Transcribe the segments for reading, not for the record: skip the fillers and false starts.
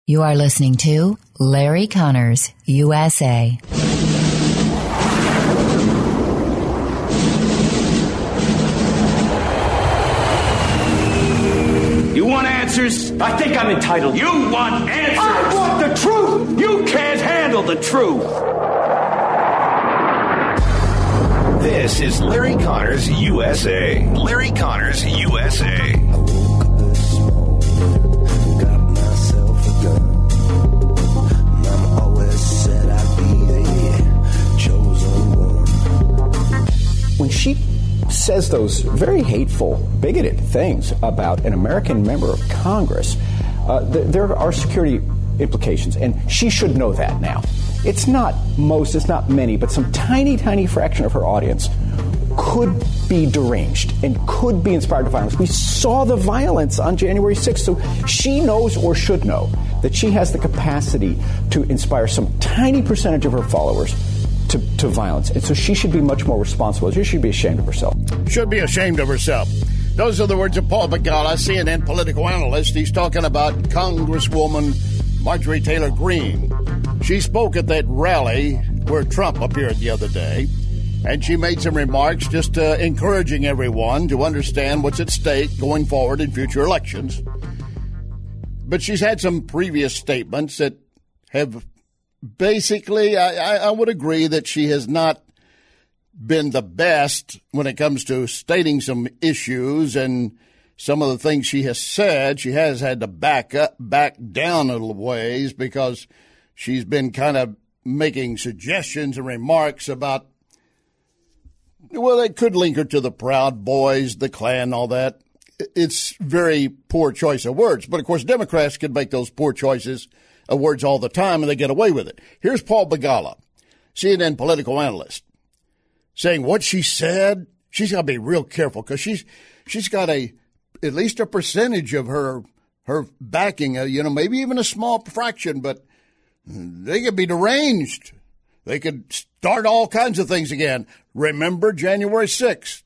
You are listening to Larry Connors, USA. You want answers? I think I'm entitled. You want answers? I want the truth! You can't handle the truth! This is Larry Connors, USA. Larry Connors, USA. When she says those very hateful, bigoted things about an American member of Congress, there are security implications, and she should know that now. It's not most, it's not many, but some tiny, tiny fraction of her audience could be deranged and could be inspired to violence. We saw the violence on January 6th, so she knows or should know that she has the capacity to inspire some tiny percentage of her followers to violence. And so she should be much more responsible. She should be ashamed of herself. Should be ashamed of herself. Those are the words of Paul Begala, CNN political analyst. He's talking about Congresswoman Marjorie Taylor Greene. She spoke at that rally where Trump appeared the other day, and she made some remarks just encouraging everyone to understand what's at stake going forward in future elections. But she's had some previous statements that have basically, I would agree that she has not been the best when it comes to stating some issues, and some of the things she has said, she has had to back down a little ways because she's been kind of making suggestions and remarks about, well, they could link her to the Proud Boys, the Klan, all that. It's very poor choice of words. But, of course, Democrats can make those poor choices of words all the time, and they get away with it. Here's Paul Begala, CNN political analyst, saying what she said, she's got to be real careful because she's got at least a percentage of her backing, maybe even a small fraction, but they could be deranged. They could start all kinds of things again. Remember January 6th.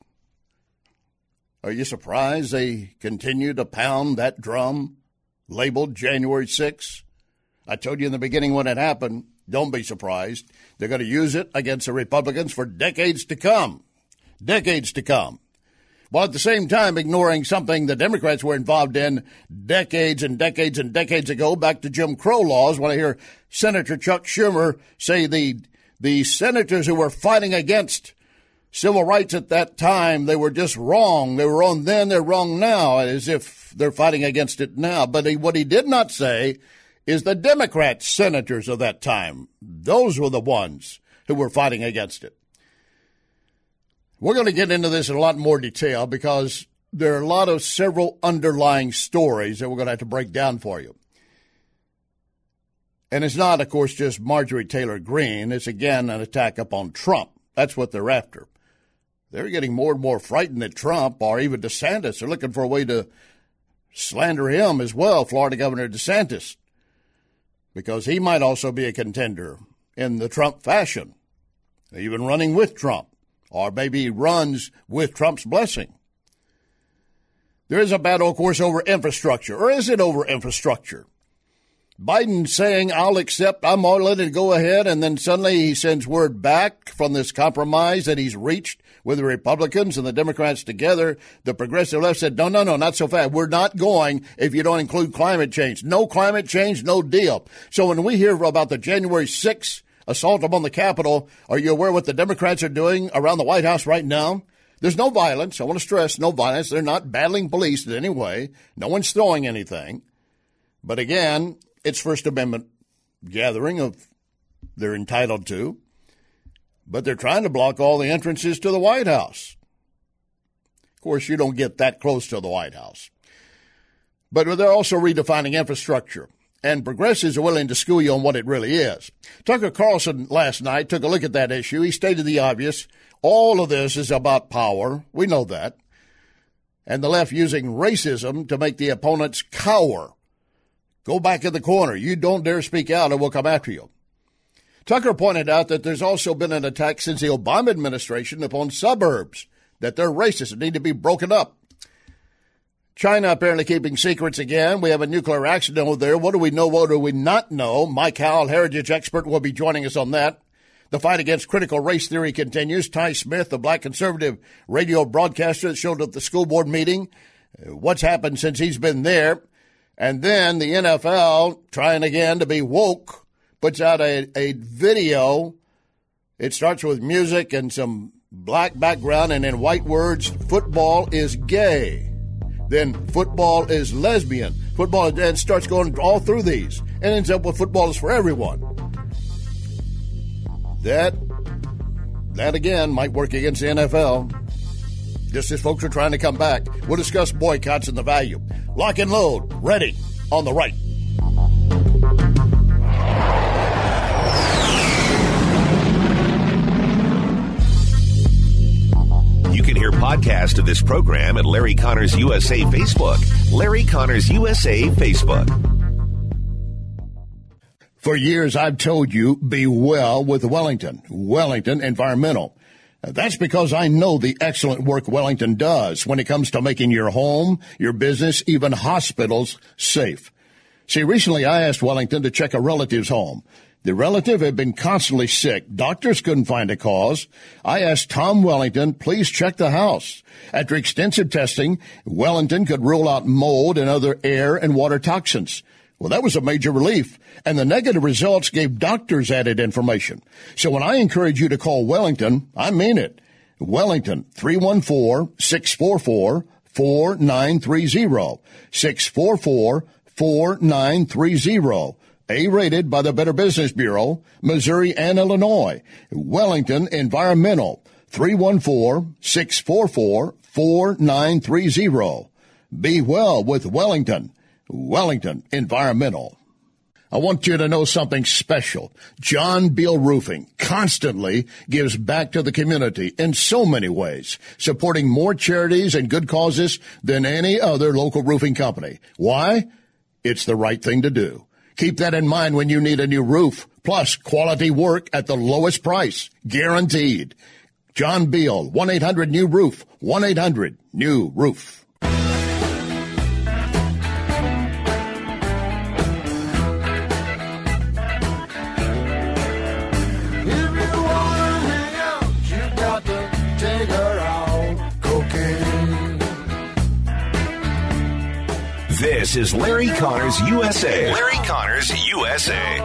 Are you surprised they continue to pound that drum labeled January 6th? I told you in the beginning when it happened, don't be surprised. They're going to use it against the Republicans for decades to come. Decades to come. While at the same time ignoring something the Democrats were involved in decades and decades and decades ago, back to Jim Crow laws, when I hear Senator Chuck Schumer say the senators who were fighting against civil rights at that time, they were just wrong. They were wrong then, they're wrong now, as if they're fighting against it now. But what he did not say is the Democrat senators of that time. Those were the ones who were fighting against it. We're going to get into this in a lot more detail because there are several underlying stories that we're going to have to break down for you. And it's not, of course, just Marjorie Taylor Greene. It's, again, an attack upon Trump. That's what they're after. They're getting more and more frightened that Trump or even DeSantis are looking for a way to slander him as well, Florida Governor DeSantis, because he might also be a contender in the Trump fashion, even running with Trump, or maybe runs with Trump's blessing. There is a battle, of course, over infrastructure. Or is it over infrastructure? Biden saying, I'm going to let it go ahead, and then suddenly he sends word back from this compromise that he's reached with the Republicans and the Democrats together. The progressive left said, no, not so fast. We're not going if you don't include climate change. No climate change, no deal. So when we hear about the January 6th assault upon the Capitol, are you aware what the Democrats are doing around the White House right now? There's no violence. I want to stress no violence. They're not battling police in any way. No one's throwing anything. But again, it's First Amendment gathering they're entitled to. But they're trying to block all the entrances to the White House. Of course, you don't get that close to the White House. But they're also redefining infrastructure. And progressives are willing to school you on what it really is. Tucker Carlson last night took a look at that issue. He stated the obvious. All of this is about power. We know that. And the left using racism to make the opponents cower. Go back in the corner. You don't dare speak out or we'll come after you. Tucker pointed out that there's also been an attack since the Obama administration upon suburbs, that they're racist and need to be broken up. China apparently keeping secrets again. We have a nuclear accident over there. What do we know? What do we not know? Mike Howell, heritage expert, will be joining us on that. The fight against critical race theory continues. Ty Smith, the black conservative radio broadcaster that showed up at the school board meeting. What's happened since he's been there? And then the NFL, trying again to be woke, puts out a video. It starts with music and some black background and in white words, football is gay. Then football is lesbian. Football then starts going all through these and ends up with football is for everyone. That again might work against the NFL. Just as folks are trying to come back. We'll discuss boycotts and the value. Lock and load. Ready on the right. You can hear podcast of this program at Larry Connors USA Facebook. Larry Connors USA Facebook. For years, I've told you, be well with Wellington Environmental. That's because I know the excellent work Wellington does when it comes to making your home, your business, even hospitals safe. See, recently I asked Wellington to check a relative's home. The relative had been constantly sick. Doctors couldn't find a cause. I asked Tom Wellington, please check the house. After extensive testing, Wellington could rule out mold and other air and water toxins. Well, that was a major relief, and the negative results gave doctors added information. So when I encourage you to call Wellington, I mean it. Wellington, 314-644-4930, 644-4930. A-rated by the Better Business Bureau, Missouri and Illinois. Wellington Environmental, 314-644-4930. Be well with Wellington. Wellington Environmental. I want you to know something special. John Beal Roofing constantly gives back to the community in so many ways, supporting more charities and good causes than any other local roofing company. Why? It's the right thing to do. Keep that in mind when you need a new roof, plus quality work at the lowest price, guaranteed. John Beal, 1-800-NEW-ROOF, 1-800-NEW-ROOF. This is Larry Connors USA. Larry Connors USA.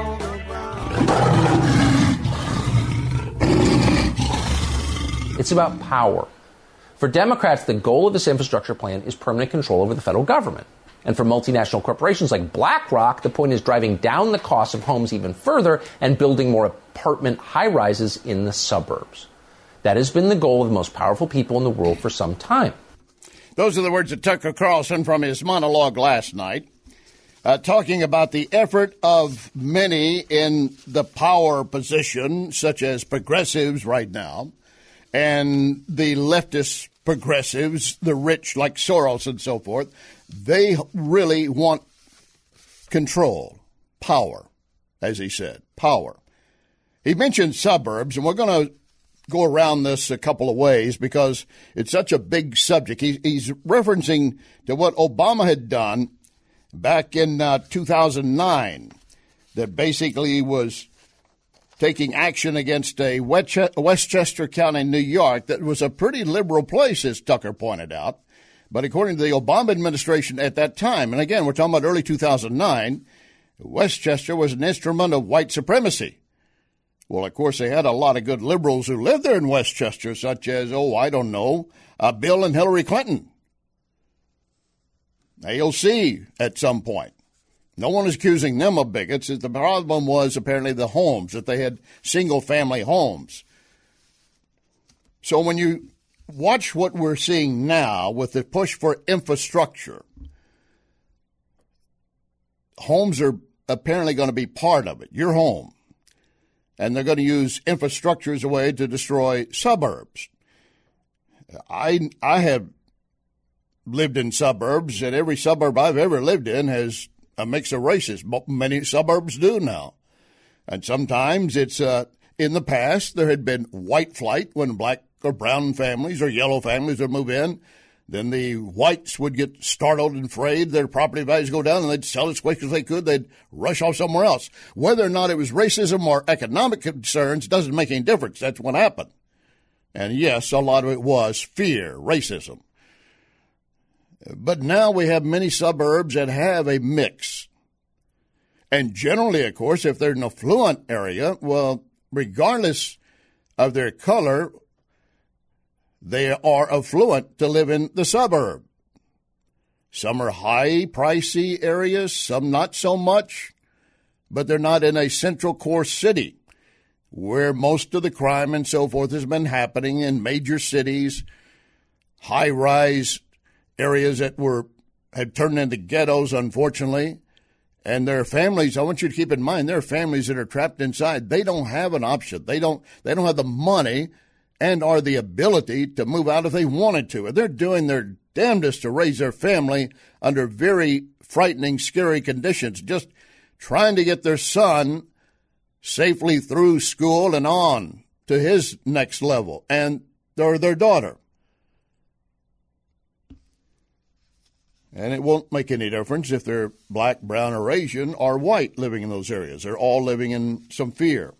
It's about power. For Democrats, the goal of this infrastructure plan is permanent control over the federal government. And for multinational corporations like BlackRock, the point is driving down the cost of homes even further and building more apartment high-rises in the suburbs. That has been the goal of the most powerful people in the world for some time. Those are the words of Tucker Carlson from his monologue last night, talking about the effort of many in the power position, such as progressives right now, and the leftist progressives, the rich like Soros and so forth. They really want control, power, as he said, power. He mentioned suburbs, and we're going to go around this a couple of ways because it's such a big subject. He's referencing to what Obama had done back in 2009 that basically was taking action against a Westchester County, New York, that was a pretty liberal place, as Tucker pointed out. But according to the Obama administration at that time, and again, we're talking about early 2009, Westchester was an instrument of white supremacy. Well, of course, they had a lot of good liberals who lived there in Westchester, such as, Bill and Hillary Clinton. AOC at some point. No one is accusing them of bigots. The problem was apparently the homes, that they had single-family homes. So when you watch what we're seeing now with the push for infrastructure, homes are apparently going to be part of it, your home. And they're going to use infrastructure as a way to destroy suburbs. I have lived in suburbs, and every suburb I've ever lived in has a mix of races. Many suburbs do now. And sometimes it's, in the past, there had been white flight when black or brown families or yellow families would move in. Then the whites would get startled and afraid, their property values go down, and they'd sell as quick as they could. They'd rush off somewhere else. Whether or not it was racism or economic concerns doesn't make any difference. That's what happened. And yes, a lot of it was fear, racism. But now we have many suburbs that have a mix. And generally, of course, if they're an affluent area, well, regardless of their color, they are affluent to live in the suburb. Some are high, pricey areas, some not so much, but they're not in a central core city where most of the crime and so forth has been happening in major cities, high-rise areas that had turned into ghettos, unfortunately. And their families, I want you to keep in mind, there are families that are trapped inside. They don't have an option. They don't have the money and or the ability to move out if they wanted to. And they're doing their damnedest to raise their family under very frightening, scary conditions, just trying to get their son safely through school and on to his next level, and their daughter. And it won't make any difference if they're black, brown, or Asian, or white living in those areas. They're all living in some fear.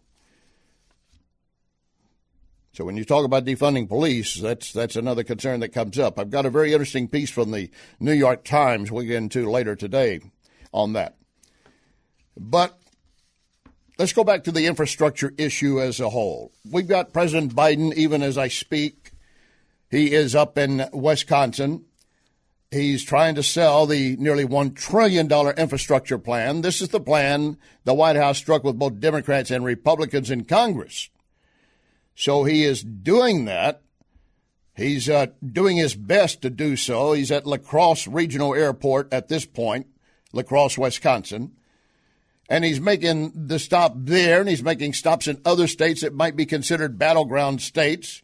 So when you talk about defunding police, that's another concern that comes up. I've got a very interesting piece from the New York Times we'll get into later today on that. But let's go back to the infrastructure issue as a whole. We've got President Biden, even as I speak. He is up in Wisconsin. He's trying to sell the nearly $1 trillion infrastructure plan. This is the plan the White House struck with both Democrats and Republicans in Congress. So he is doing that. He's doing his best to do so. He's at La Crosse Regional Airport at this point, La Crosse, Wisconsin. And he's making the stop there, and he's making stops in other states that might be considered battleground states.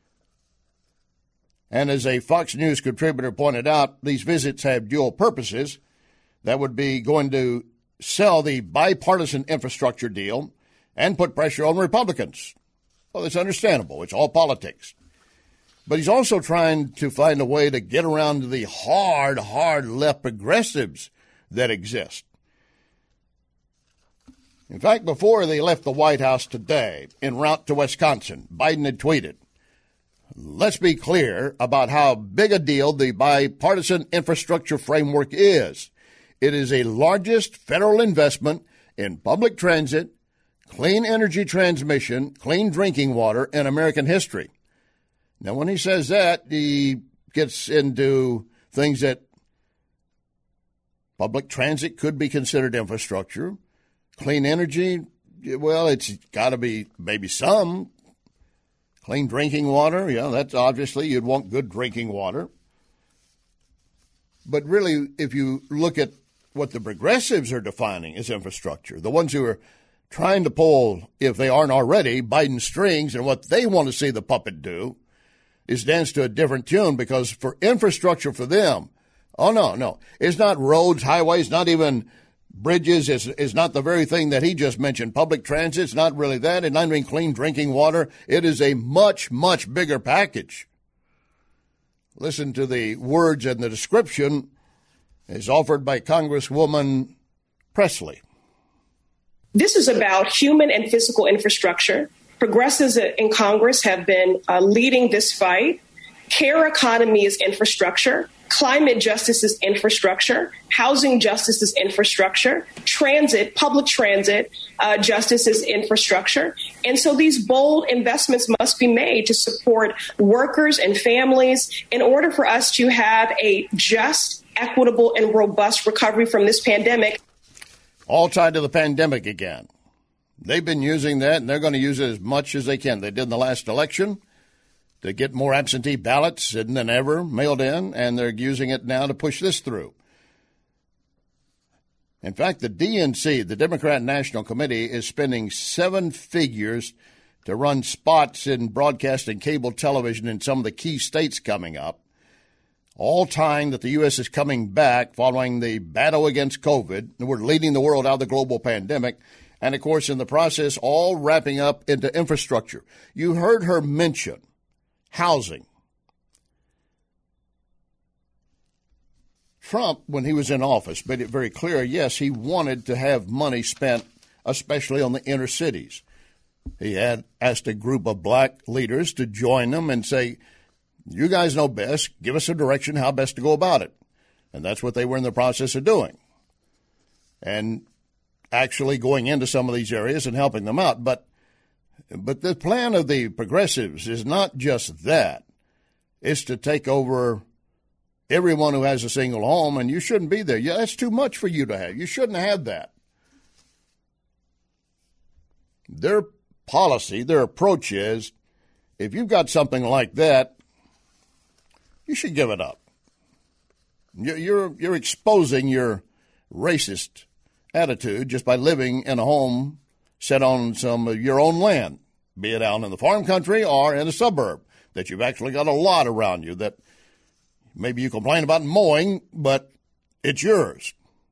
And as a Fox News contributor pointed out, these visits have dual purposes. That would be going to sell the bipartisan infrastructure deal and put pressure on Republicans. Well, it's understandable. It's all politics. But he's also trying to find a way to get around the hard left progressives that exist. In fact, before they left the White House today, en route to Wisconsin, Biden had tweeted, "Let's be clear about how big a deal the bipartisan infrastructure framework is. It is the largest federal investment in public transit, clean energy transmission, clean drinking water in American history." Now, when he says that, he gets into things that public transit could be considered infrastructure. Clean energy, well, it's got to be maybe some. Clean drinking water, yeah, that's obviously you'd want good drinking water. But really, if you look at what the progressives are defining as infrastructure, the ones who are trying to pull, if they aren't already, Biden strings, and what they want to see the puppet do is dance to a different tune, because for infrastructure for them, oh, no, it's not roads, highways, not even bridges, is not the very thing that he just mentioned. Public transit, it's not really that. It's not even clean drinking water. It is a much, much bigger package. Listen to the words and the description is offered by Congresswoman Presley. This is about human and physical infrastructure. Progressives in Congress have been leading this fight. Care economy is infrastructure. Climate justice is infrastructure. Housing justice is infrastructure. Transit, public transit justice is infrastructure. And so these bold investments must be made to support workers and families in order for us to have a just, equitable, and robust recovery from this pandemic. All tied to the pandemic again. They've been using that, and they're going to use it as much as they can. They did in the last election to get more absentee ballots than ever mailed in, and they're using it now to push this through. In fact, the DNC, the Democrat National Committee, is spending 7 figures to run spots in broadcast and cable television in some of the key states coming up, all tying that the U.S. is coming back following the battle against COVID. We're leading the world out of the global pandemic. And, of course, in the process, all wrapping up into infrastructure. You heard her mention housing. Trump, when he was in office, made it very clear, yes, he wanted to have money spent, especially on the inner cities. He had asked a group of black leaders to join them and say, you guys know best, give us a direction how best to go about it. And that's what they were in the process of doing. And actually going into some of these areas and helping them out. But the plan of the progressives is not just that. It's to take over everyone who has a single home, and you shouldn't be there. Yeah, that's too much for you to have. You shouldn't have that. Their policy, their approach is, if you've got something like that, you should give it up. You're exposing your racist attitude just by living in a home set on some of your own land, be it out in the farm country or in a suburb, that you've actually got a lot around you that maybe you complain about mowing, but it's yours.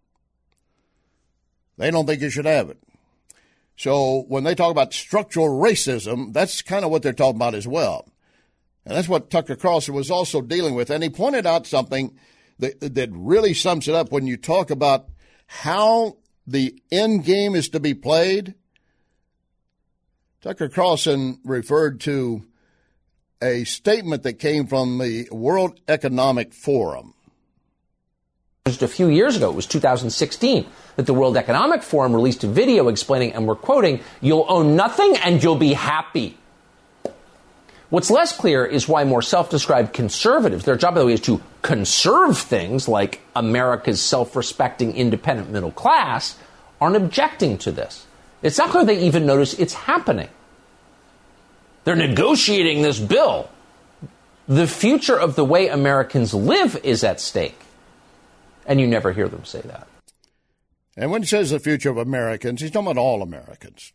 They don't think you should have it. So when they talk about structural racism, that's kind of what they're talking about as well. And that's what Tucker Carlson was also dealing with. And he pointed out something that really sums it up when you talk about how the end game is to be played. Tucker Carlson referred to a statement that came from the World Economic Forum. Just a few years ago, it was 2016, that the World Economic Forum released a video explaining, and we're quoting, "You'll own nothing and you'll be happy." What's less clear is why more self-described conservatives, their job, by the way, is to conserve things like America's self-respecting independent middle class, aren't objecting to this. It's not clear they even notice it's happening. They're negotiating this bill. The future of the way Americans live is at stake. And you never hear them say that. And when he says the future of Americans, he's talking about all Americans.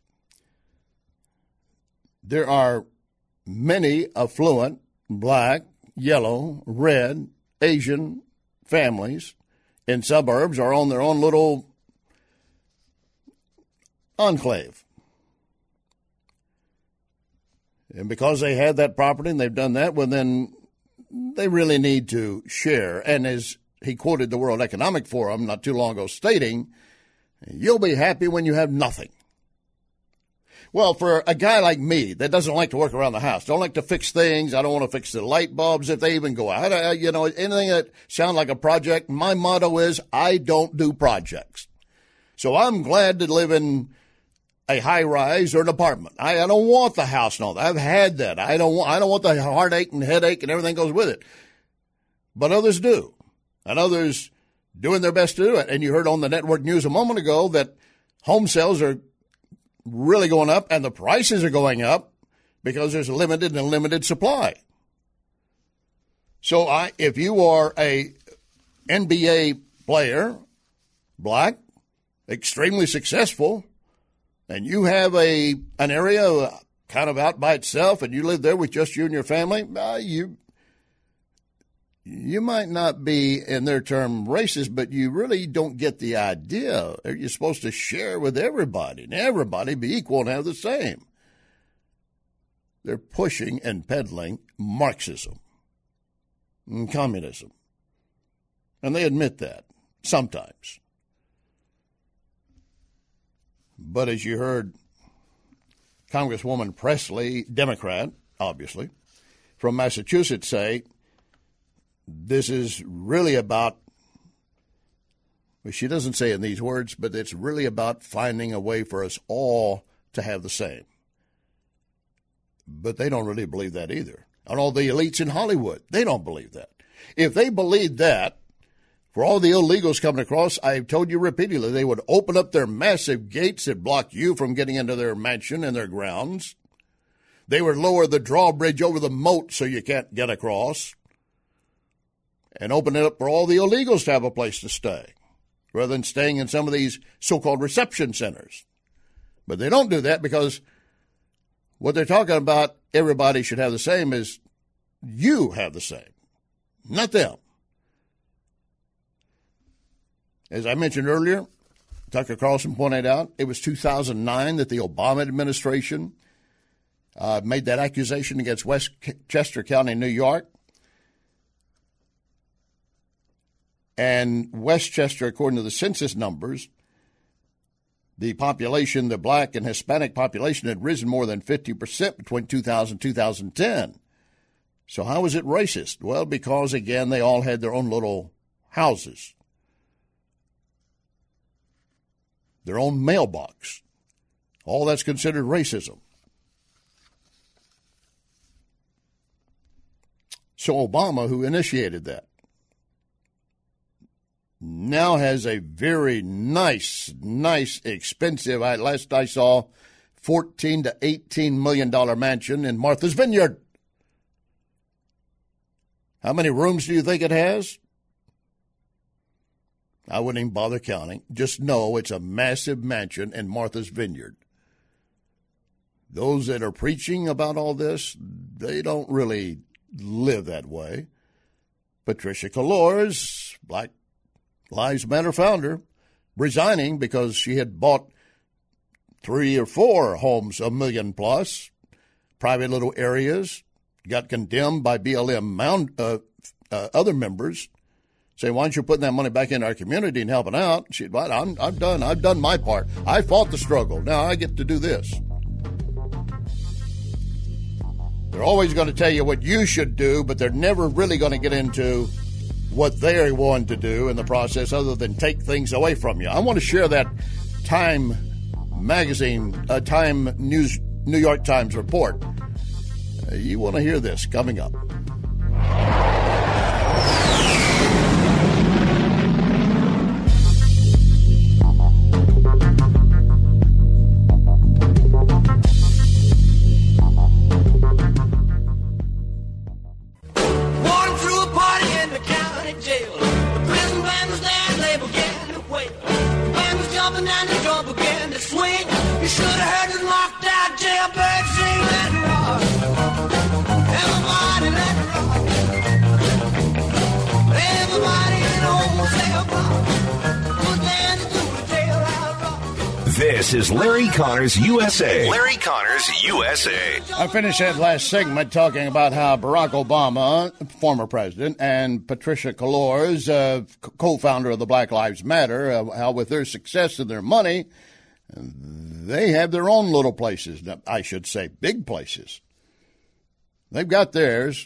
There are many affluent, black, yellow, red, Asian families in suburbs or on their own little enclave. And because they had that property and they've done that, well, then they really need to share. And as he quoted the World Economic Forum not too long ago stating, you'll be happy when you have nothing. Well, for a guy like me that doesn't like to work around the house, don't like to fix things, I don't want to fix the light bulbs if they even go out, anything that sounds like a project, my motto is I don't do projects. So I'm glad to live in a high-rise or an apartment. I don't want the house and all that. I've had that. I don't want the heartache and headache and everything goes with it. But others do. And others doing their best to do it. And you heard on the network news a moment ago that home sales are really going up and the prices are going up because there's a limited supply. So if you are a NBA player, black, extremely successful, and you have an area kind of out by itself and you live there with just you and your family, you might not be, in their term, racist, but you really don't get the idea. You're supposed to share with everybody, and everybody be equal and have the same. They're pushing and peddling Marxism and communism. And they admit that sometimes. But as you heard Congresswoman Presley, Democrat, obviously, from Massachusetts say, this is really about, well, she doesn't say in these words, but it's really about finding a way for us all to have the same. But they don't really believe that either. And all the elites in Hollywood, they don't believe that. If they believed that, for all the illegals coming across, I've told you repeatedly, they would open up their massive gates that block you from getting into their mansion and their grounds. They would lower the drawbridge over the moat so you can't get across and open it up for all the illegals to have a place to stay rather than staying in some of these so-called reception centers. But they don't do that because what they're talking about, everybody should have the same, is you have the same, not them. As I mentioned earlier, Tucker Carlson pointed out, it was 2009 that the Obama administration made that accusation against Westchester County, New York. And Westchester, according to the census numbers, the population, the black and Hispanic population, had risen more than 50% between 2000 and 2010. So how is it racist? Well, because, again, they all had their own little houses, their own mailbox. All that's considered racism. So Obama, who initiated that, now has a very nice, expensive, last I saw, $14 to $18 million mansion in Martha's Vineyard. How many rooms do you think it has? I wouldn't even bother counting. Just know it's a massive mansion in Martha's Vineyard. Those that are preaching about all this, they don't really live that way. Patricia Colores, Black Lives Matter founder, resigning because she had bought 3 or 4 homes, $1 million plus, private little areas, got condemned by BLM other members, saying, why aren't you putting that money back in our community and helping out? She said, well, I'm done. I've done my part. I fought the struggle. Now I get to do this. They're always going to tell you what you should do, but they're never really going to get into what they're willing to do in the process other than take things away from you. I want to share that Time magazine, New York Times report. You want to hear this coming up. This is Larry Connors USA. Larry Connors USA. I finished that last segment talking about how Barack Obama, former president, and Patricia Colores, co-founder of the Black Lives Matter, how with their success and their money, they have their own little places. I should say big places. They've got theirs.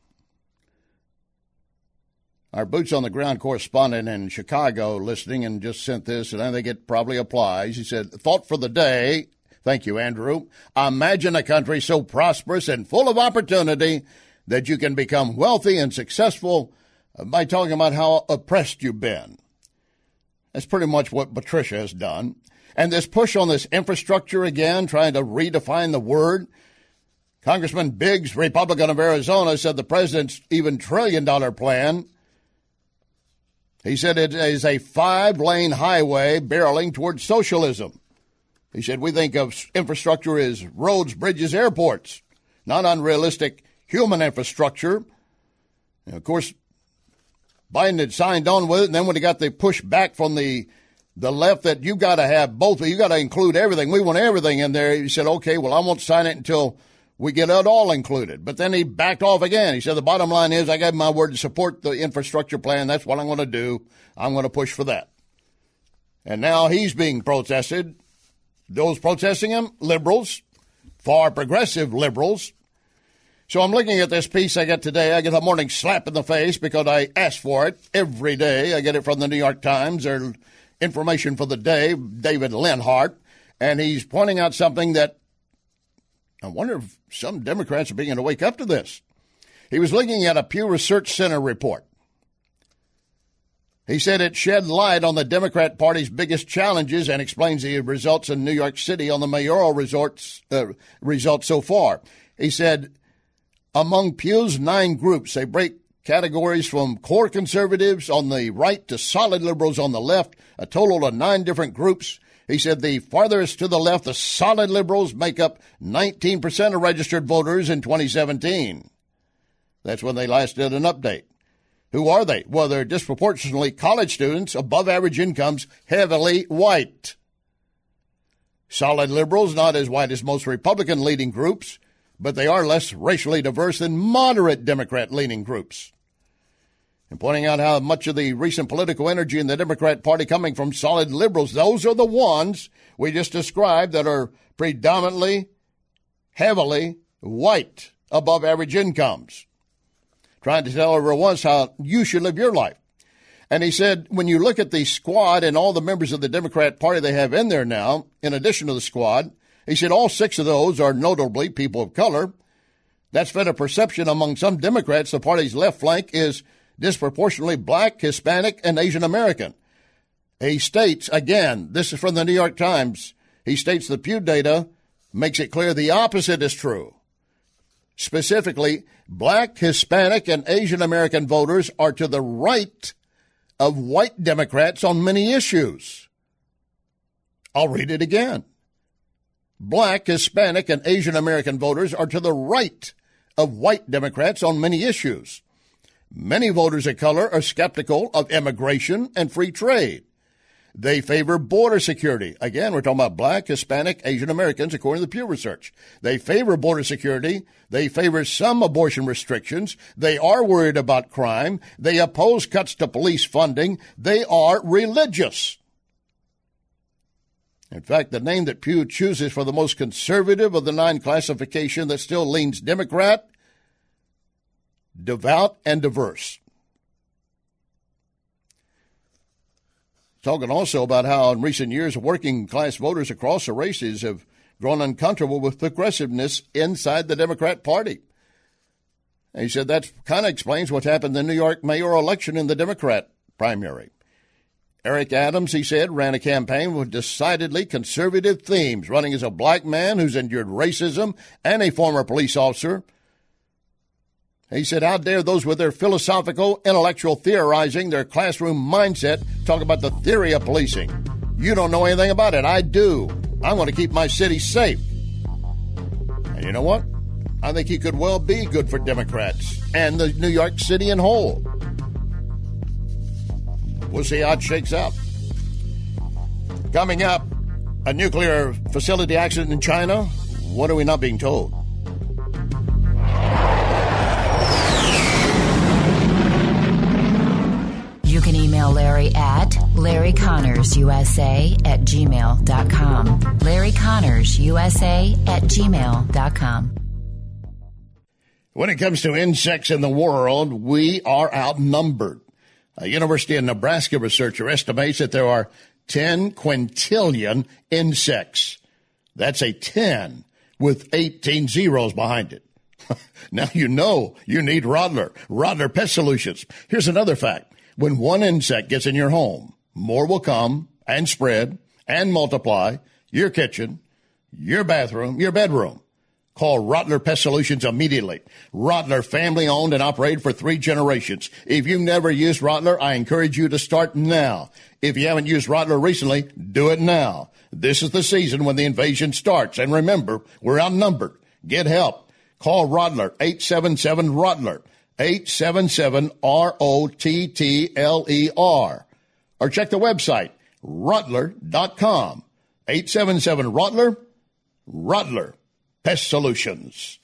Our boots-on-the-ground correspondent in Chicago listening and just sent this, and I think it probably applies. He said, thought for the day, thank you, Andrew, imagine a country so prosperous and full of opportunity that you can become wealthy and successful by talking about how oppressed you've been. That's pretty much what Patricia has done. And this push on this infrastructure again, trying to redefine the word. Congressman Biggs, Republican of Arizona, said the president's even $1 trillion plan, he said it is a 5-lane highway barreling towards socialism. He said, we think of infrastructure as roads, bridges, airports, not unrealistic human infrastructure. And of course, Biden had signed on with it, and then when he got the pushback from the left that you got to have both, you got to include everything. We want everything in there. He said, okay, well, I won't sign it until we get it all included. But then he backed off again. He said, the bottom line is I gave my word to support the infrastructure plan. That's what I'm going to do. I'm going to push for that. And now he's being protested. Those protesting him, liberals, far progressive liberals. So I'm looking at this piece I get today. I get a morning slap in the face because I ask for it every day. I get it from the New York Times. Their information for the day, David Lenhart. And he's pointing out something that I wonder if some Democrats are beginning to wake up to this. He was looking at a Pew Research Center report. He said it shed light on the Democrat Party's biggest challenges and explains the results in New York City on the mayoral results so far. He said, among Pew's 9 groups, they break categories from core conservatives on the right to solid liberals on the left, a total of 9 different groups. He said the farthest to the left, the solid liberals, make up 19% of registered voters in 2017. That's when they last did an update. Who are they? Well, they're disproportionately college students, above average incomes, heavily white. Solid liberals, not as white as most Republican-leading groups, but they are less racially diverse than moderate Democrat-leaning groups. and pointing out how much of the recent political energy in the Democrat Party coming from solid liberals, those are the ones we just described that are predominantly, heavily white, above average incomes. Trying to tell everyone once how you should live your life. And he said, when you look at the squad and all the members of the Democrat Party they have in there now, in addition to the squad, he said all 6 of those are notably people of color. That's fed a perception among some Democrats the party's left flank is disproportionately black, Hispanic, and Asian American. He states, again, this is from the New York Times, he states the Pew data makes it clear the opposite is true. Specifically, black, Hispanic, and Asian American voters are to the right of white Democrats on many issues. I'll read it again. Black, Hispanic, and Asian American voters are to the right of white Democrats on many issues. Many voters of color are skeptical of immigration and free trade. They favor border security. Again, we're talking about black, Hispanic, Asian Americans, according to the Pew Research. They favor border security. They favor some abortion restrictions. They are worried about crime. They oppose cuts to police funding. They are religious. In fact, the name that Pew chooses for the most conservative of the 9 classification that still leans Democrat, devout, and diverse. Talking also about how in recent years working class voters across the races have grown uncomfortable with progressiveness inside the Democrat Party. And he said that kind of explains what happened in the New York mayoral election in the Democrat primary. Eric Adams, he said, ran a campaign with decidedly conservative themes, running as a black man who's endured racism and a former police officer. He said, how dare those with their philosophical, intellectual theorizing, their classroom mindset, talk about the theory of policing. You don't know anything about it. I do. I want to keep my city safe. And you know what? I think he could well be good for Democrats and the New York City in whole. We'll see how it shakes out. Coming up, a nuclear facility accident in China. What are we not being told? You can email Larry at LarryConnorsUSA@gmail.com. LarryConnorsUSA@gmail.com. When it comes to insects in the world, we are outnumbered. A University of Nebraska researcher estimates that there are 10 quintillion insects. That's a 10 with 18 zeros behind it. Now you know you need Rottler Pest Solutions. Here's another fact. When one insect gets in your home, more will come and spread and multiply your kitchen, your bathroom, your bedroom. Call Rottler Pest Solutions immediately. Rottler, family-owned and operated for 3 generations. If you've never used Rottler, I encourage you to start now. If you haven't used Rottler recently, do it now. This is the season when the invasion starts. And remember, we're outnumbered. Get help. Call Rottler, 877-ROTTLER, 877-ROTTLER. Or check the website, Rottler.com. 877-ROTTLER, Rottler Pest Solutions.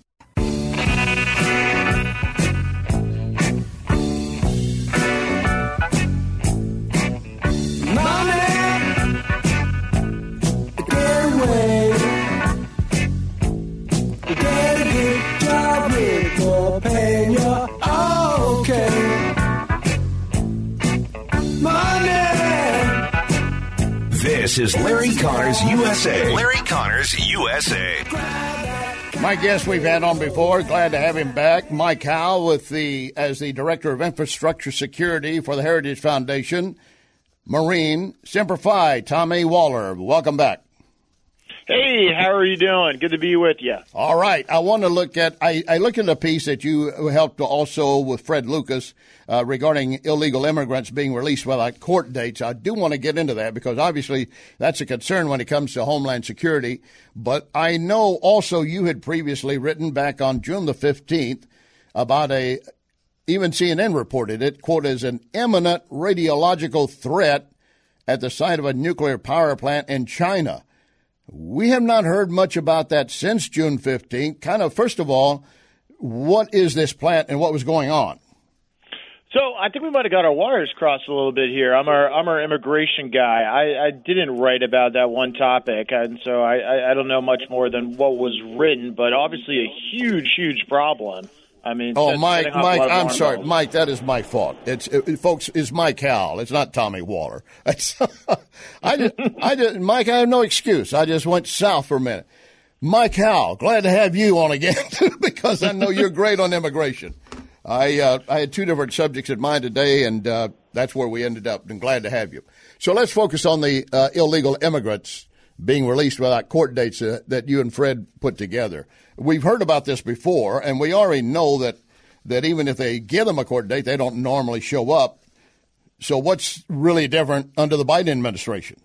This is Larry Connors USA. Larry Connors USA. My guest we've had on before, glad to have him back. Mike Howe as the Director of Infrastructure Security for the Heritage Foundation. Marine Semper Fi, Tommy Waller. Welcome back. Hey, how are you doing? Good to be with you. All right. I want to look at I looked at a piece that you helped also with Fred Lucas regarding illegal immigrants being released without court dates. I do want to get into that because obviously that's a concern when it comes to Homeland Security. But I know also you had previously written back on June the 15th about even CNN reported it, quote, as an imminent radiological threat at the site of a nuclear power plant in China. We have not heard much about that since June 15th. Kind of, first of all, what is this plant and what was going on? So I think we might have got our wires crossed a little bit here. I'm our immigration guy. I didn't write about that one topic, and so I don't know much more than what was written, but obviously a huge problem. I mean, Mike, I'm sorry, Mike. That is my fault. Folks, it's Mike Howell. It's not Tommy Waller. Mike, I have no excuse. I just went south for a minute. Mike Howell, glad to have you on again because I know you're great on immigration. I had two different subjects in mind today, and that's where we ended up. And glad to have you. So let's focus on the illegal immigrants being released without court dates that you and Fred put together. We've heard about this before, and we already know that even if they give them a court date, they don't normally show up. So what's really different under the Biden administration?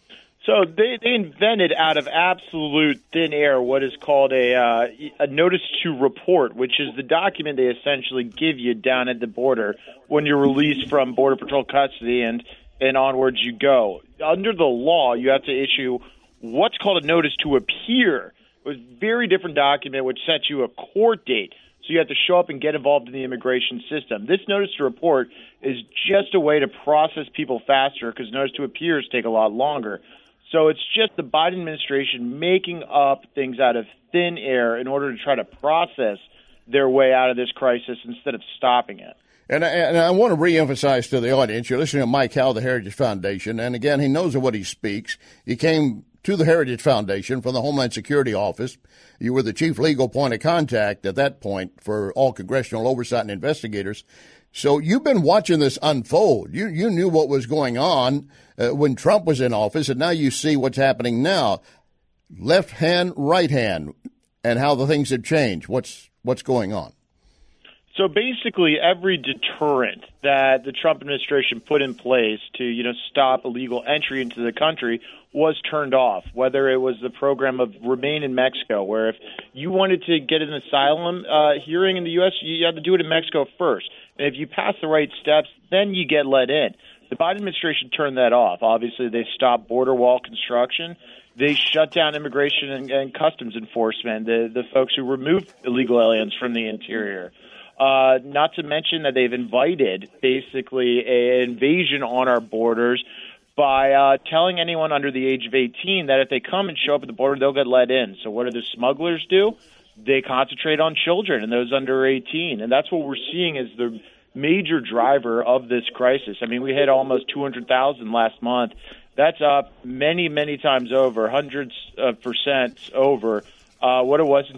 So they invented out of absolute thin air what is called a notice to report, which is the document they essentially give you down at the border when you're released from Border Patrol custody and onwards you go. Under the law, you have to issue what's called a notice to appear. It was a very different document which sets you a court date. So you have to show up and get involved in the immigration system. This notice to report is just a way to process people faster because notice to appears take a lot longer. So it's just the Biden administration making up things out of thin air in order to try to process their way out of this crisis instead of stopping it. And I want to reemphasize to the audience, you're listening to Mike Howell, the Heritage Foundation, and again, he knows of what he speaks. He came to the Heritage Foundation from the Homeland Security Office. You were the chief legal point of contact at that point for all congressional oversight and investigators. So you've been watching this unfold. You knew what was going on when Trump was in office, and now you see what's happening now. Left hand, right hand, and how the things have changed. What's going on? So basically, every deterrent that the Trump administration put in place to, stop illegal entry into the country was turned off, whether it was the program of Remain in Mexico, where if you wanted to get an asylum hearing in the U.S., you had to do it in Mexico first. And if you pass the right steps, then you get let in. The Biden administration turned that off. Obviously, they stopped border wall construction. They shut down immigration and customs enforcement, the folks who removed illegal aliens from the interior. Not to mention that they've invited basically an invasion on our borders by telling anyone under the age of 18 that if they come and show up at the border, they'll get let in. So what do the smugglers do? They concentrate on children and those under 18. And that's what we're seeing as the major driver of this crisis. I mean, we hit almost 200,000 last month. That's up many, many times over, hundreds of percent over what it was in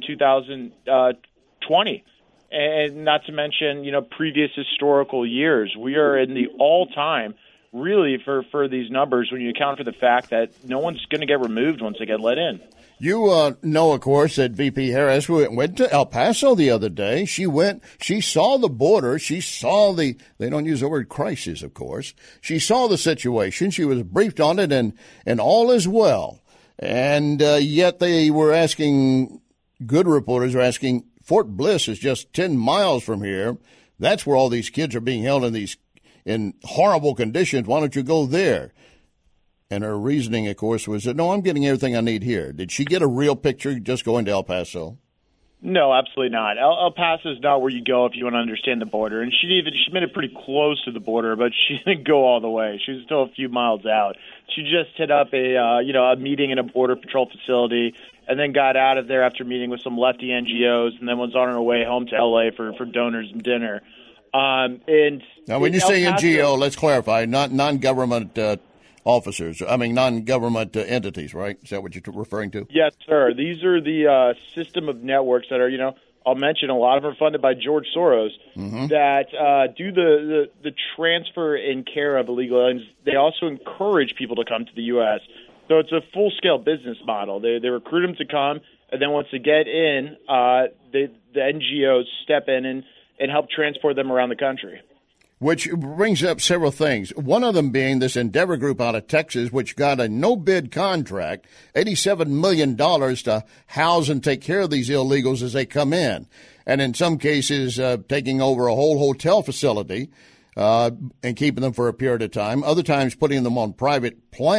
2020. And not to mention, previous historical years. We are in the all-time, really, for these numbers when you account for the fact that no one's going to get removed once they get let in. You know, of course, that VP Harris went to El Paso the other day. She saw the border. She saw they don't use the word crisis, of course. She saw the situation. She was briefed on it, and all is well. And yet they were asking, good reporters are asking, Fort Bliss is just 10 miles from here. That's where all these kids are being held in horrible conditions. Why don't you go there? And her reasoning, of course, was that, no, I'm getting everything I need here. Did she get a real picture just going to El Paso? No, absolutely not. El Paso is not where you go if you want to understand the border. And she made it pretty close to the border, but she didn't go all the way. She was still a few miles out. She just hit up a meeting in a Border Patrol facility and then got out of there after meeting with some lefty NGOs and then was on her way home to L.A. for donors and dinner. And now, when you say NGO, let's clarify, not non-government officers, non-government entities, right? Is that what you're referring to? Yes, sir. These are the system of networks that are, I'll mention a lot of them are funded by George Soros that do the transfer and care of illegal aliens. They also encourage people to come to the U.S. So it's a full-scale business model. They recruit them to come, and then once they get in, the NGOs step in and help transport them around the country. Which brings up several things. One of them being this Endeavor Group out of Texas, which got a no-bid contract, $87 million to house and take care of these illegals as they come in. And in some cases, taking over a whole hotel facility and keeping them for a period of time. Other times putting them on private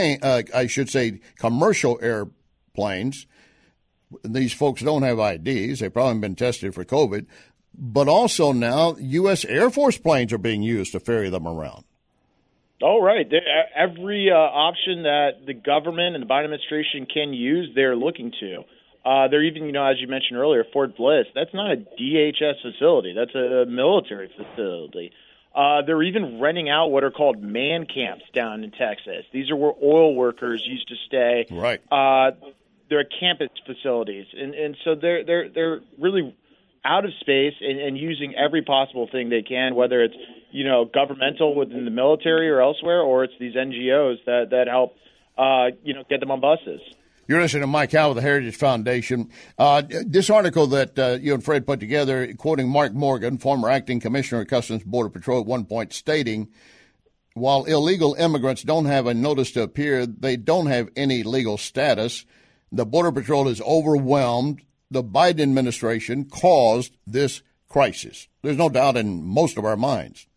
commercial airplanes. These folks don't have IDs. They've probably been tested for COVID. but also now U.S. Air Force planes are being used to ferry them around. Oh, right. Every option that the government and the Biden administration can use, they're looking to. They're even, as you mentioned earlier, Fort Bliss, that's not a DHS facility. That's a military facility. They're even renting out what are called man camps down in Texas. These are where oil workers used to stay. Right. They're campus facilities. And so they're really out of space and using every possible thing they can, whether it's, governmental within the military or elsewhere, or it's these NGOs that help, get them on buses. You're listening to Mike Howell with the Heritage Foundation. This article that you and Fred put together, quoting Mark Morgan, former acting commissioner of Customs Border Patrol, at one point stating, while illegal immigrants don't have a notice to appear, they don't have any legal status. The Border Patrol is overwhelmed. The Biden administration caused this crisis. There's no doubt in most of our minds.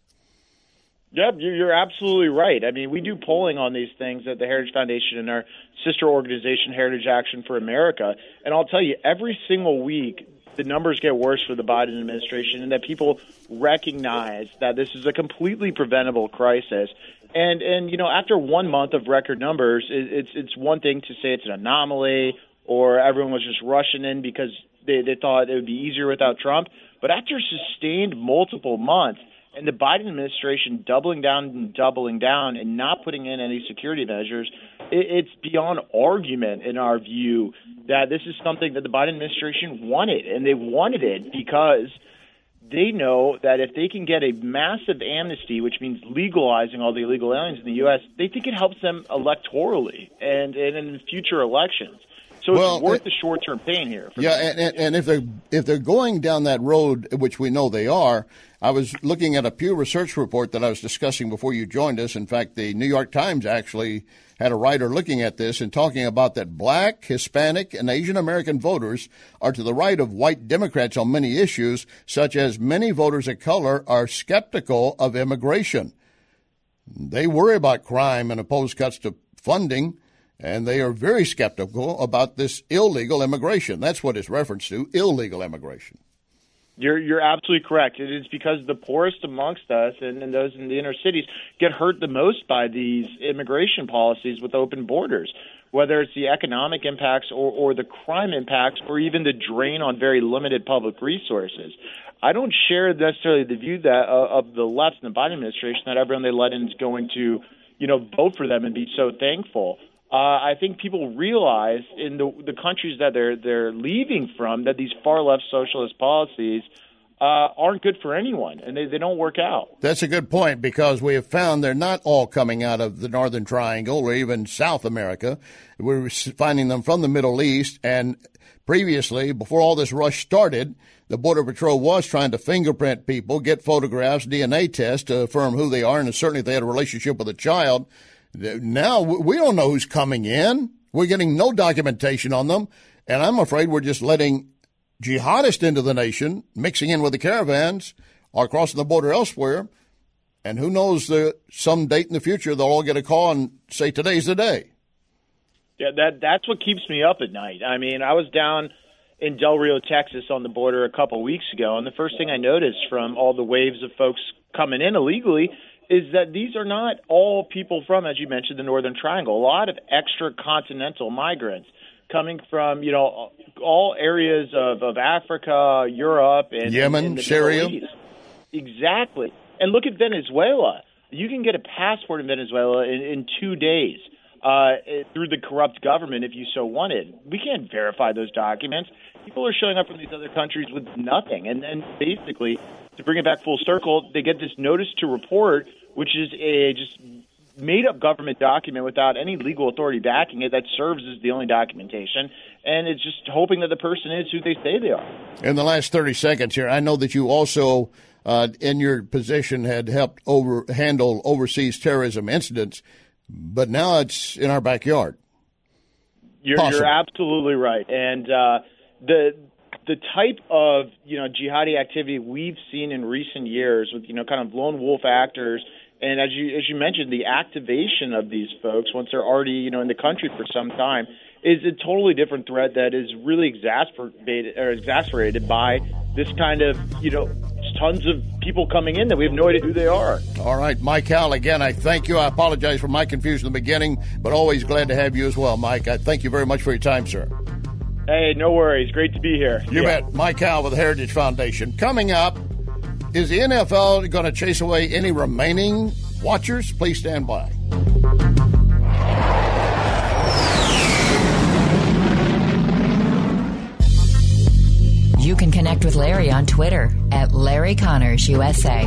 Yep, you're absolutely right. I mean, we do polling on these things at the Heritage Foundation and our sister organization, Heritage Action for America. And I'll tell you, every single week, the numbers get worse for the Biden administration, and that people recognize that this is a completely preventable crisis. And after 1 month of record numbers, it's one thing to say it's an anomaly or everyone was just rushing in because they thought it would be easier without Trump. But after sustained multiple months, and the Biden administration doubling down and not putting in any security measures, it's beyond argument in our view that this is something that the Biden administration wanted. And they wanted it because they know that if they can get a massive amnesty, which means legalizing all the illegal aliens in the U.S., they think it helps them electorally and in future elections. So it's worth the short-term pain here. And if they're going down that road, which we know they are, I was looking at a Pew Research report that I was discussing before you joined us. In fact, the New York Times actually had a writer looking at this and talking about that Black, Hispanic, and Asian American voters are to the right of white Democrats on many issues, such as many voters of color are skeptical of immigration. They worry about crime and oppose cuts to funding. And they are very skeptical about this illegal immigration. That's what it's referenced to, illegal immigration. You're absolutely correct. It is because the poorest amongst us and those in the inner cities get hurt the most by these immigration policies with open borders, whether it's the economic impacts or the crime impacts or even the drain on very limited public resources. I don't share necessarily the view that of the left and the Biden administration that everyone they let in is going to, vote for them and be so thankful. I think people realize in the countries that they're leaving from that these far left socialist policies aren't good for anyone, and they don't work out. That's a good point, because we have found they're not all coming out of the Northern Triangle or even South America. We're finding them from the Middle East, and previously, before all this rush started, the Border Patrol was trying to fingerprint people, get photographs, DNA tests to affirm who they are, and certainly if they had a relationship with a child. Now, we don't know who's coming in. We're getting no documentation on them. And I'm afraid we're just letting jihadists into the nation, mixing in with the caravans, or crossing the border elsewhere. And who knows, some date in the future, they'll all get a call and say, today's the day. Yeah, that's what keeps me up at night. I mean, I was down in Del Rio, Texas, on the border a couple weeks ago, and the first thing I noticed from all the waves of folks coming in illegally is that these are not all people from, as you mentioned, the Northern Triangle. A lot of extra-continental migrants coming from, all areas of Africa, Europe, and Yemen, Syria. Exactly. And look at Venezuela. You can get a passport in Venezuela in 2 days through the corrupt government if you so wanted. We can't verify those documents. People are showing up from these other countries with nothing. And then basically, to bring it back full circle, they get this notice to report, which is a just made-up government document without any legal authority backing it that serves as the only documentation, and it's just hoping that the person is who they say they are. In the last 30 seconds here, I know that you also, in your position, had helped handle overseas terrorism incidents, but now it's in our backyard. You're absolutely right. And the type of jihadi activity we've seen in recent years with kind of lone wolf actors, and as you mentioned, the activation of these folks once they're already in the country for some time is a totally different threat that is really exacerbated by this kind of, tons of people coming in that we have no idea who they are. All right, Mike Howell, again, I thank you. I apologize for my confusion in the beginning, but always glad to have you as well, Mike. I thank you very much for your time, sir. Hey, no worries. Great to be here. You bet. Mike Howell with the Heritage Foundation. Coming up, is the NFL going to chase away any remaining watchers? Please stand by. You can connect with Larry on Twitter at Larry Connors USA.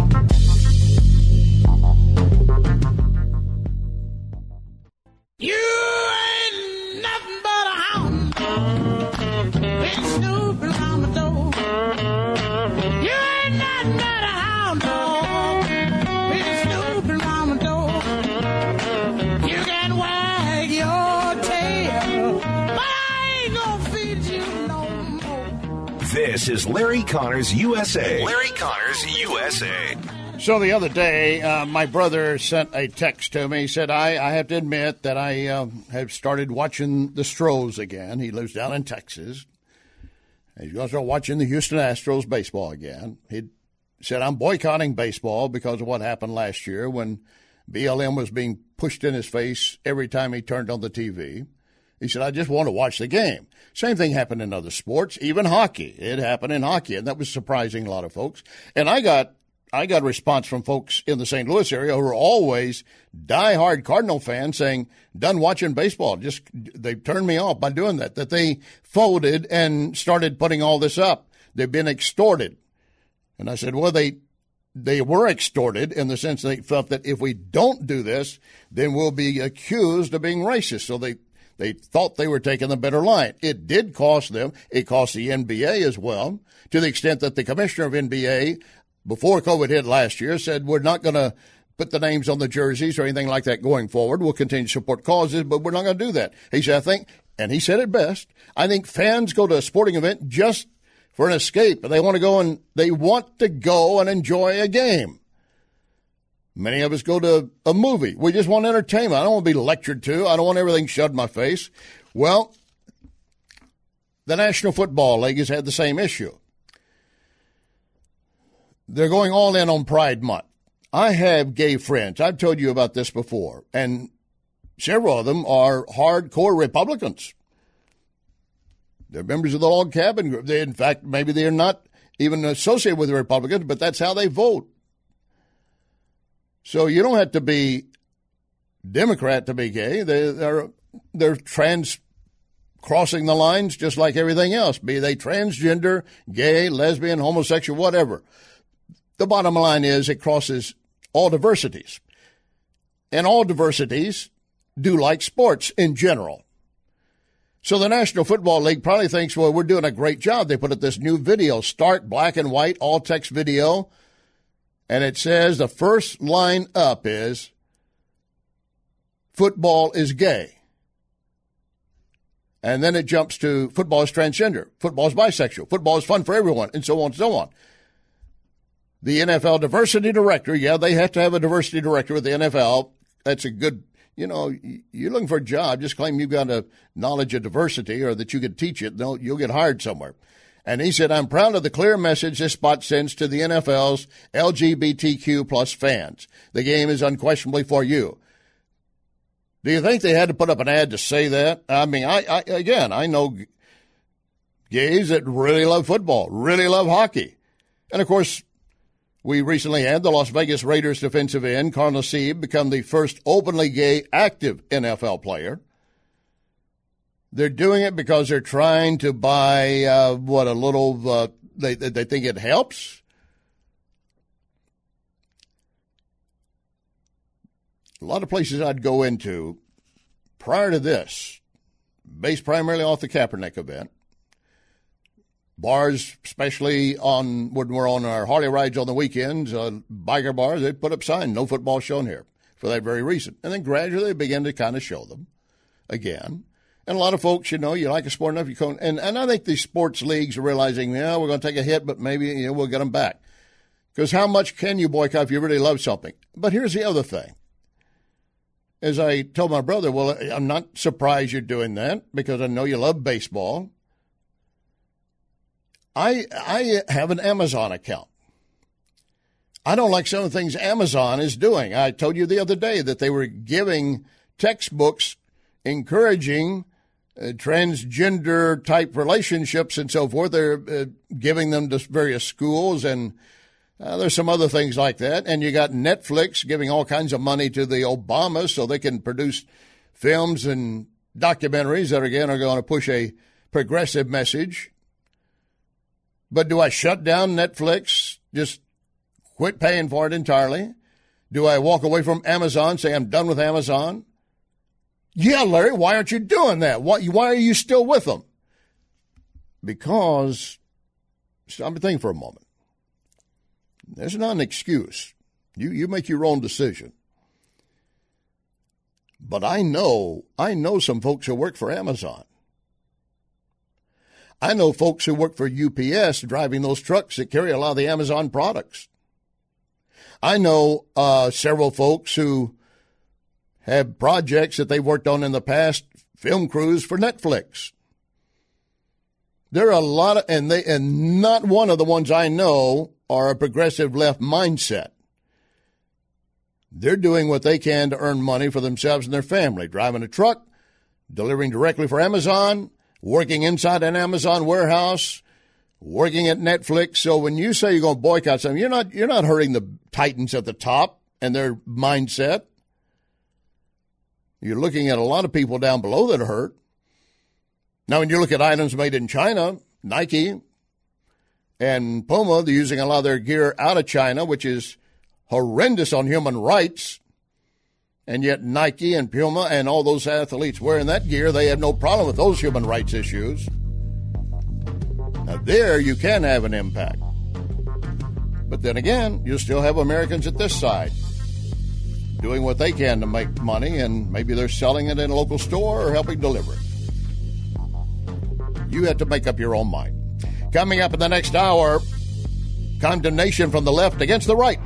You ain't nothing but a hound. Been snooping around the door. You ain't nothing but a hound dog. Been snooping around the door. You can wag your tail, but I ain't gonna feed you no more. This is Larry Connors USA. Larry Connors USA. So the other day, my brother sent a text to me. He said, I have to admit that I have started watching the Stros again. He lives down in Texas. He's going to start watching the Houston Astros baseball again. He said, I'm boycotting baseball because of what happened last year when BLM was being pushed in his face every time he turned on the TV. He said, I just want to watch the game. Same thing happened in other sports, even hockey. It happened in hockey, and that was surprising a lot of folks. And I got a response from folks in the St. Louis area who are always diehard Cardinal fans saying, done watching baseball. Just they turned me off by doing that they folded and started putting all this up. They've been extorted. And I said, well, they were extorted in the sense they felt that if we don't do this, then we'll be accused of being racist. So they thought they were taking the better line. It did cost them. It cost the NBA as well, to the extent that the commissioner of NBA, before COVID hit last year, said we're not going to put the names on the jerseys or anything like that going forward. We'll continue to support causes, but we're not going to do that. He said, and he said it best, I think fans go to a sporting event just for an escape. They want to go and enjoy a game. Many of us go to a movie. We just want entertainment. I don't want to be lectured to. I don't want everything shoved in my face. Well, the National Football League has had the same issue. They're going all in on Pride Month. I have gay friends. I've told you about this before, and several of them are hardcore Republicans. They're members of the Log Cabin Group. In fact, maybe they're not even associated with the Republicans, but that's how they vote. So you don't have to be Democrat to be gay. They're crossing the lines just like everything else, be they transgender, gay, lesbian, homosexual, whatever. The bottom line is it crosses all diversities. And all diversities do like sports in general. So the National Football League probably thinks, well, we're doing a great job. They put up this new video, stark black and white, all text video. And it says the first line up is, football is gay. And then it jumps to football is transgender, football is bisexual, football is fun for everyone, and so on and so on. The NFL diversity director, they have to have a diversity director with the NFL. That's a good, you're looking for a job, just claim you've got a knowledge of diversity or that you could teach it. No, you'll get hired somewhere. And he said, I'm proud of the clear message this spot sends to the NFL's LGBTQ plus fans. The game is unquestionably for you. Do you think they had to put up an ad to say that? I mean, I know gays that really love football, really love hockey. And, of course, we recently had the Las Vegas Raiders defensive end, Carl Nassib, become the first openly gay active NFL player. They're doing it because they're trying to buy, they think it helps. A lot of places I'd go into prior to this, based primarily off the Kaepernick event, bars, especially when we're on our Harley rides on the weekends, biker bars, they put up signs, no football shown here, for that very reason. And then gradually they begin to kind of show them again. And a lot of folks, you like a sport enough, you can. And I think the sports leagues are realizing, we're going to take a hit, but maybe we'll get them back. Because how much can you boycott if you really love something? But here's the other thing. As I told my brother, well, I'm not surprised you're doing that because I know you love baseball. I have an Amazon account. I don't like some of the things Amazon is doing. I told you the other day that they were giving textbooks encouraging transgender type relationships and so forth. They're giving them to various schools, and there's some other things like that. And you got Netflix giving all kinds of money to the Obamas so they can produce films and documentaries that, again, are going to push a progressive message. But do I shut down Netflix, just quit paying for it entirely? Do I walk away from Amazon, say I'm done with Amazon? Yeah, Larry, why aren't you doing that? Why are you still with them? Because, I'm thinking for a moment. There's not an excuse. You make your own decision. But I know some folks who work for Amazon. I know folks who work for UPS driving those trucks that carry a lot of the Amazon products. I know several folks who have projects that they've worked on in the past, film crews for Netflix. There are a lot of, and not one of the ones I know are a progressive left mindset. They're doing what they can to earn money for themselves and their family, driving a truck, delivering directly for Amazon, working inside an Amazon warehouse, working at Netflix. So when you say you're going to boycott something, you're not hurting the titans at the top and their mindset. You're looking at a lot of people down below that are hurt. Now, when you look at items made in China, Nike and Puma, they're using a lot of their gear out of China, which is horrendous on human rights. And yet Nike and Puma and all those athletes wearing that gear, they have no problem with those human rights issues. Now, there you can have an impact. But then again, you still have Americans at this side doing what they can to make money, and maybe they're selling it in a local store or helping deliver it. You have to make up your own mind. Coming up in the next hour, condemnation from the left against the right.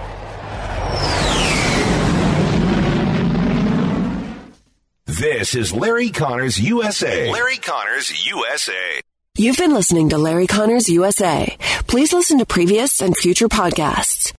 This is Larry Connors USA. Larry Connors USA. You've been listening to Larry Connors USA. Please listen to previous and future podcasts